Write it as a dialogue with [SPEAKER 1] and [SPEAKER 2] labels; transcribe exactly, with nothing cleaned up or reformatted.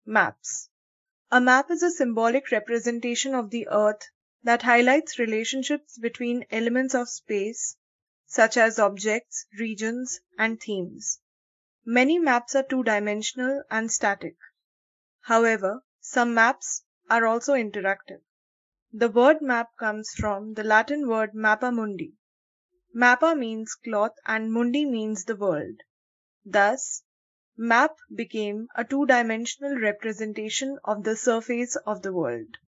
[SPEAKER 1] Maps. A map is a symbolic representation of the Earth that highlights relationships between elements of space, such as objects, regions, and themes. Many maps are two-dimensional and static. However, some maps are also interactive. The word map comes from the Latin word mappa mundi. Mappa means cloth and mundi means the world. Thus, map became a two-dimensional representation of the surface of the world.